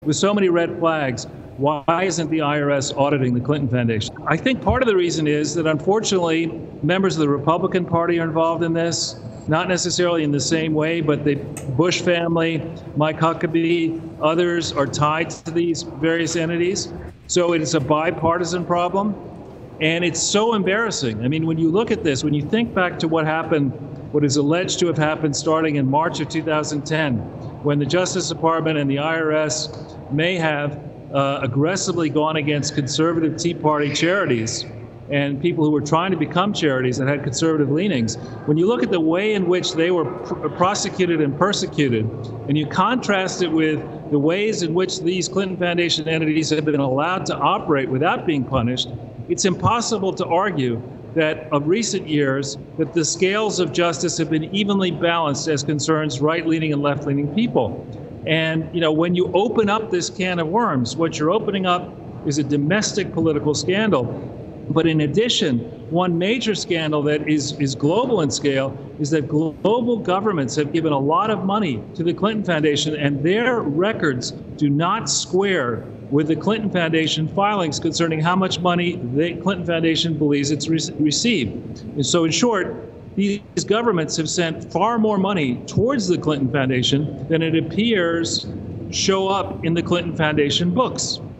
With so many red flags, why isn't the IRS auditing the Clinton Foundation? I think part of the reason is that, unfortunately, members of the Republican Party are involved in this, not necessarily in the same way, but the Bush family, Mike Huckabee, others are tied to these various entities. So it is a bipartisan problem, and it's so embarrassing. I mean, when you look at this, when you think back to what happened, what is alleged to have happened starting in March of 2010, when the Justice Department and the IRS may have aggressively gone against conservative Tea Party charities and people who were trying to become charities that had conservative leanings. When you look at the way in which they were prosecuted and persecuted, and you contrast it with the ways in which these Clinton Foundation entities have been allowed to operate without being punished, it's impossible to argue that of recent years that the scales of justice have been evenly balanced as concerns right-leaning and left-leaning people. And when you open up this can of worms, what you're opening up is a domestic political scandal. But in addition, one major scandal that is global in scale is that global governments have given a lot of money to the Clinton Foundation, and their records do not square with the Clinton Foundation filings concerning how much money the Clinton Foundation believes it's received. And so, in short, these governments have sent far more money towards the Clinton Foundation than it appears show up in the Clinton Foundation books.